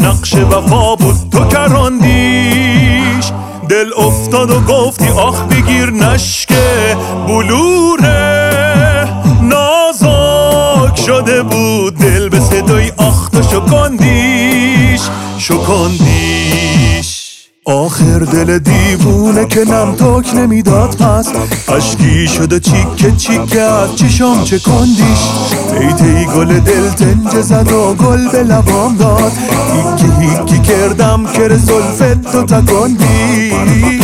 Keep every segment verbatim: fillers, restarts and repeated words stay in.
نقش وفا بود تو کراندیش. دل افتاد و گفتی آخ بگیر نشکه بلوره، نازک شده بود دل به صدای آخ تو شکندیش شکندیش. آخر دل دیوونه که نم تاک نمیداد پس، اشکی شده چیکه چیکه از چشام چکندیش. ای تی گل دل تنجه زد و گل به لبام داد، هیکی هیکی کردم که زلفت تو تکندیش.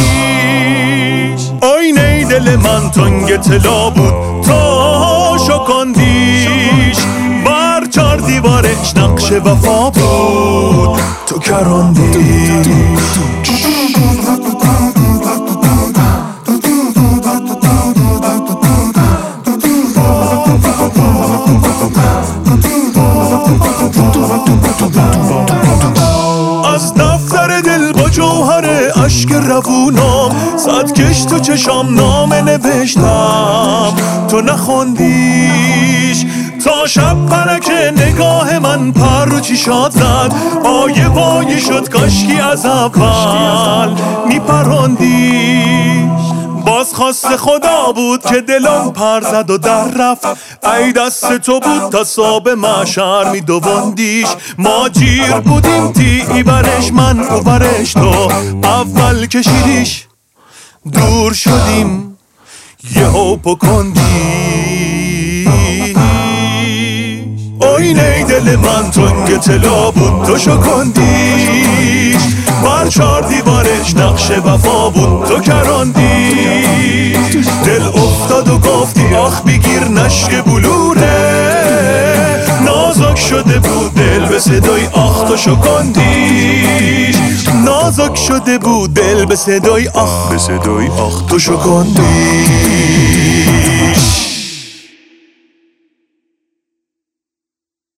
آینه دل من تنگ طلا بود تو شکندیش، بر چار دیوارش نقش وفا بود تو کراندیش. از دفتر دل با جوهر اشک روونم، صد کش تو چشام نامه نوشتم تو نخوندیش. تا شب پرک نگاه من پر رو چیشات زد، آیه بایی شد کاشکی از اول میپراندیش. باز خواست خدا بود که دلم پر زد و در رفت، ای دست تو بود تا صاب محشر میدواندیش. ما جیر بودیم تی ایورش من اوورش تو، اول کشیدیش دور شدیم یهو پکندیش. آینه دل من تنگ طلا بود تو شکندیش، بر چار دیوارش نقش وفا بود تو کراندیش. دل افتاد و گفتی آخ بگیر نشک بلوره، نازک شده بود دل به صدای آخ تو شکندیش. نازک شده بود دل به صدای آخ به صدای آخ تو شکندیش.